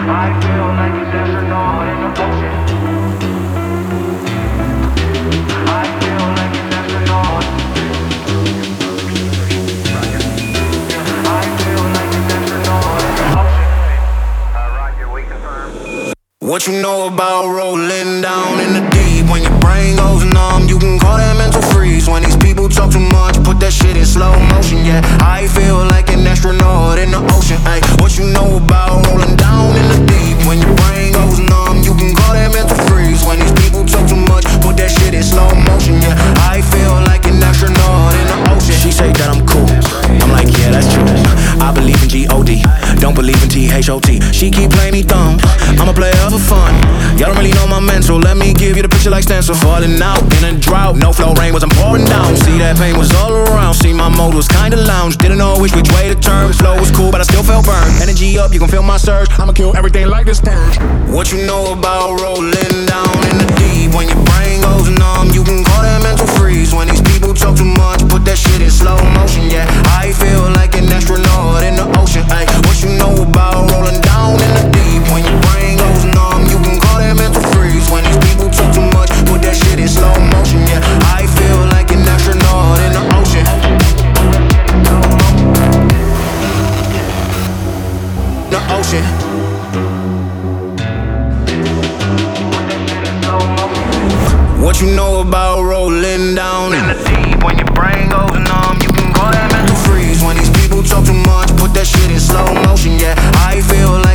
I feel like an astronaut in the ocean. I feel like an astronaut. I feel like an astronaut in the ocean. Roger, we confirm. What you know about rolling down in the deep? When your brain goes numb, you can call that mental freeze. When these people talk too much, put that shit in slow motion. Yeah, I feel like an astronaut in the ocean. Ay, what you know about rolling down in the deep? When your brain goes numb, you can call that mental freeze. When these people talk too much, put that shit in slow motion. Yeah, I feel like an astronaut in the ocean. She say that I'm cool, I'm like, yeah, that's true. I believe in G-O-D, don't believe in T-H-O-T. She keep playing me dumb, I'm a player for fun. Y'all don't really know my mental, let me give you the picture like stencil. Falling out in a drought, no flow rain was I'm pouring down. See that pain was all around, see my mode was kinda lounge. Didn't know which way to turn, flow was cool but I still felt burned. Energy up, you can feel my surge, I'ma kill everything like this purge. What you know about rolling down in the deep? When your brain goes numb, you can call that mental freeze. When these people talk too much, put that shit in slow motion. Yeah, I feel like an astronaut in the ocean. Ay, what you know about rolling down in the deep? When your brain goes numb, you can call that mental freeze. When these people talk too much, put that shit in slow motion. Yeah, I feel like an astronaut in the ocean. The ocean. What you know about rolling down in the deep? When your brain goes numb, you can call that mental freeze. When these people talk too much, put that shit in slow motion. Yeah, I feel like